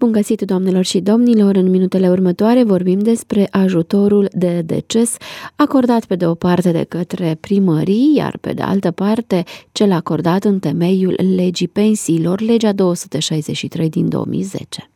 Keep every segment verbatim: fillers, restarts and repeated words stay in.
Bun găsit, doamnelor și domnilor! În minutele următoare vorbim despre ajutorul de deces acordat pe de o parte de către primării, iar pe de altă parte cel acordat în temeiul legii pensiilor, legea două sute șaizeci și trei din două mii zece.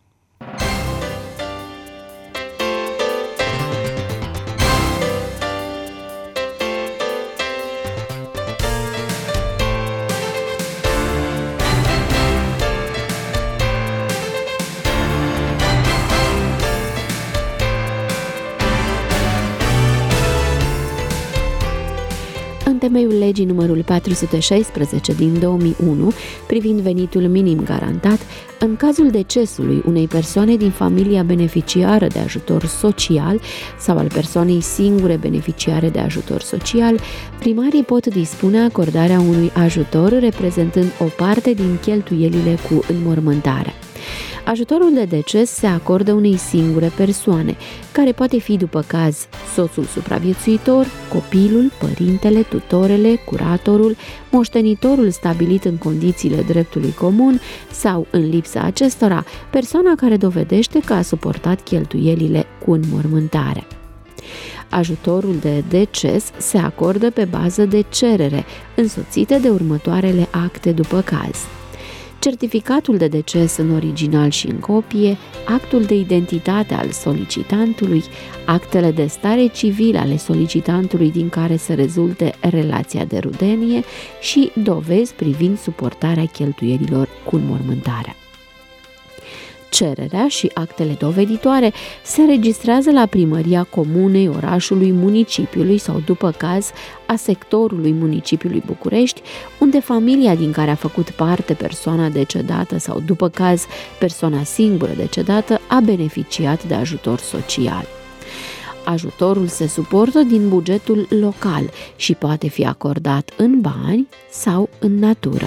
În temeiul legii numărul patru sute șaisprezece din două mii unu, privind venitul minim garantat, în cazul decesului unei persoane din familia beneficiară de ajutor social sau al persoanei singure beneficiare de ajutor social, primarii pot dispune acordarea unui ajutor reprezentând o parte din cheltuielile cu înmormântarea. Ajutorul de deces se acordă unei singure persoane, care poate fi după caz soțul supraviețuitor, copilul, părintele, tutorele, curatorul, moștenitorul stabilit în condițiile dreptului comun sau, în lipsa acestora, persoana care dovedește că a suportat cheltuielile cu înmormântare. Ajutorul de deces se acordă pe bază de cerere, însoțite de următoarele acte după caz: certificatul de deces în original și în copie, actul de identitate al solicitantului, actele de stare civilă ale solicitantului din care să rezulte relația de rudenie și dovezi privind suportarea cheltuielilor cu înmormântarea. Cererea și actele doveditoare se înregistrează la primăria comunei, orașului, municipiului sau, după caz, a sectorului municipiului București, unde familia din care a făcut parte persoana decedată sau, după caz, persoana singură decedată a beneficiat de ajutor social. Ajutorul se suportă din bugetul local și poate fi acordat în bani sau în natură.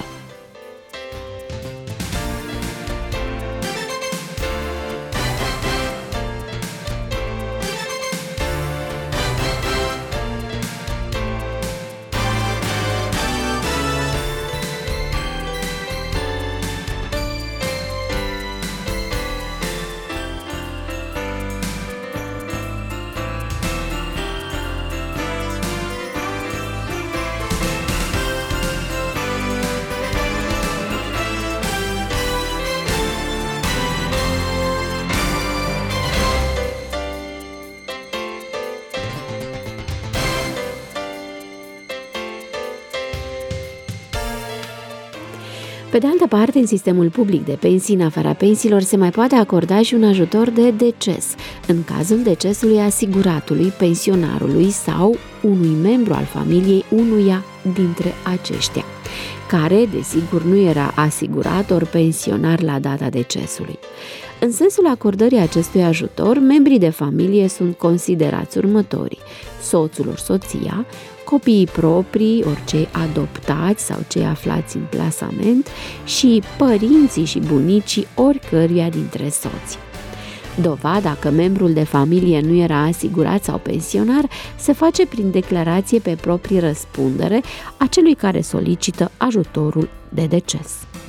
Pe de altă parte, în sistemul public de pensii, în afara pensiilor, se mai poate acorda și un ajutor de deces, în cazul decesului asiguratului, pensionarului sau unui membru al familiei unuia dintre aceștia, care, desigur, nu era asigurat ori pensionar la data decesului. În sensul acordării acestui ajutor, membrii de familie sunt considerați următorii: soțul ori soția, copiii proprii, ori cei adoptați sau cei aflați în plasament și părinții și bunicii oricăruia dintre soți. Dovada că membrul de familie nu era asigurat sau pensionar se face prin declarație pe proprie răspundere a celui care solicită ajutorul de deces.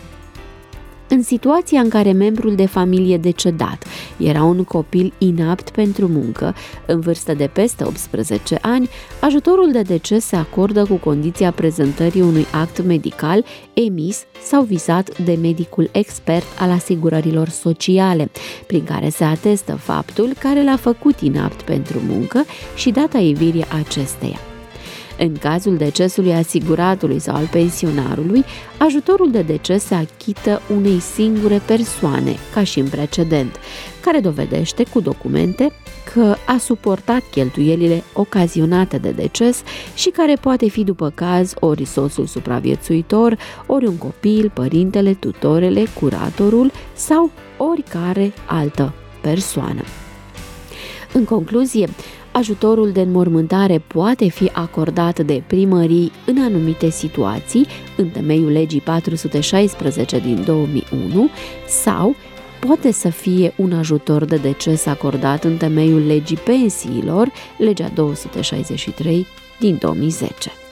În situația în care membrul de familie decedat era un copil inapt pentru muncă, în vârstă de peste optsprezece ani, ajutorul de deces se acordă cu condiția prezentării unui act medical emis sau vizat de medicul expert al asigurărilor sociale, prin care se atestă faptul care l-a făcut inapt pentru muncă și data ivirii acesteia. În cazul decesului asiguratului sau al pensionarului, ajutorul de deces se achită unei singure persoane, ca și în precedent, care dovedește cu documente că a suportat cheltuielile ocazionate de deces și care poate fi după caz ori soțul supraviețuitor, ori un copil, părintele, tutorele, curatorul sau oricare altă persoană. În concluzie, ajutorul de înmormântare poate fi acordat de primării în anumite situații, în temeiul legii patru sute șaisprezece din două mii unu, sau poate să fie un ajutor de deces acordat în temeiul legii pensiilor, legea două sute șaizeci și trei din două mii zece.